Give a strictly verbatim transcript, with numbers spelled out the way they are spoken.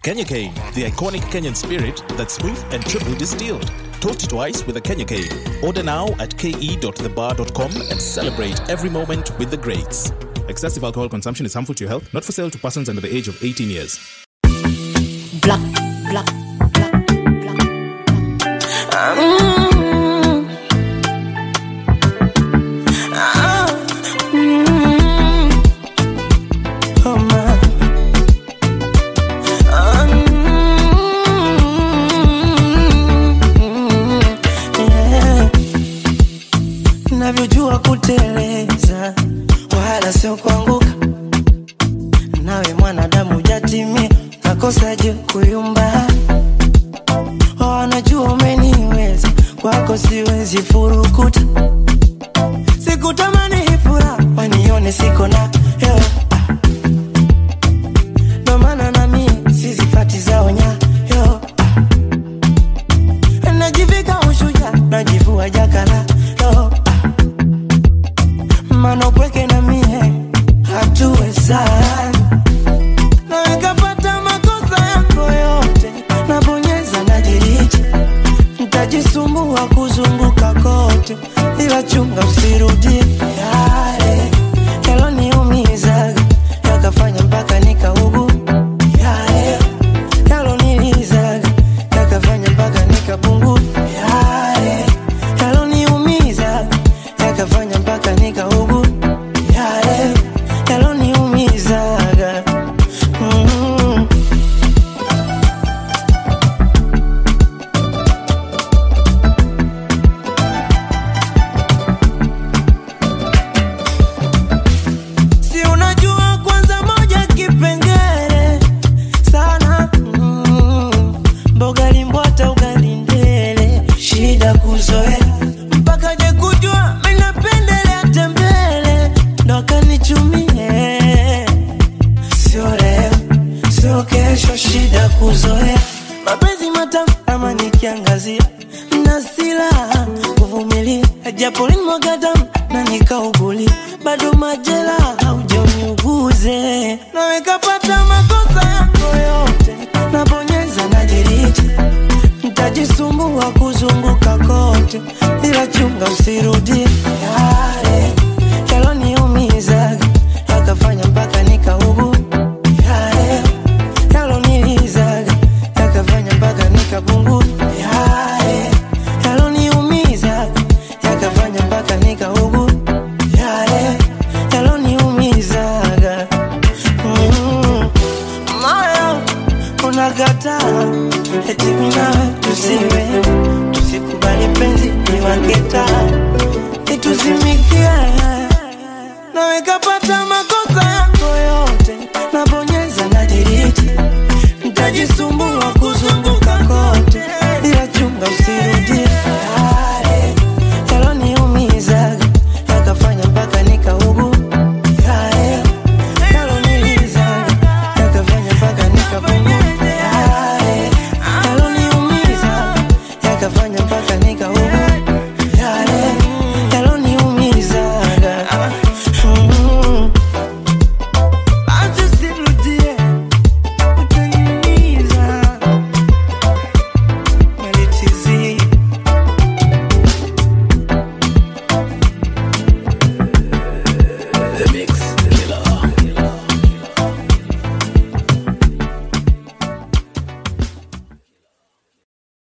Kenya Cane, the iconic Kenyan spirit that's smooth and triple distilled. Toast twice with a Kenya Cane. Order now at k e dot the bar dot com and celebrate every moment with the greats. Excessive alcohol consumption is harmful to your health, not for sale to persons under the age of eighteen years. Black, black, black, black. Um, ah, mm, oh my. Um, yeah. Navyojua kuteleza wala sio kuanguka, nawe mwanadamu hujatimia, nakosaje kuyumba. Wanajua umeniweza, kwako siwezi furukuta. Sikutamani hii furaha, wanione siko na yo. Ndo maana na mimi sizifati zao nya yo. Najivika ushuja, najivua jakala yo. Mano pweke na mie hatuwezani. Na nikapata makosa yako yote, nabonyeza najiricha. Nitajisumbua kuzunguka kote, ila chunga usirudie yale yaloniumiza, yakafanya mpaka nikaugu. Yale yaloniumiza, yakafanya mpaka nikapungu. Yale yaloniumiza, yakafanya mpaka nikaugu. Yale yaloniumiza. Mm-hmm. Si unajua kwanza moja kipengele sana. Mm-hmm. Mboga limbwata ugali ndele, shida kuzoea mpaka je kujua mimi napendelea tembele, ndo kanichumie. Sio leo, sio kesho, shida kuzoea. Mapenzi matamu ama nikiangazia, na silaha kuvumilia, japo nimwaga damu na nikauguli, bado majela haujaniuguze. Na nikapata makosa yako yote, nabonyeza najiricha. Nitajisumbua kuzunguka kote, ila chunga usirudie yale yaloniumiza, yakafanya mpaka nikaugu. Yale yaloniumiza, yakafanya mpaka nikabungu. Yale yaloniumiza, yakafanya mpaka nikaugu. Yale yaloniumiza. Mm. Moyo unakataa, eti mimi nawe tusiwe, tusikubali penzi niwangeta, ituzimikie. Na nikapata makosa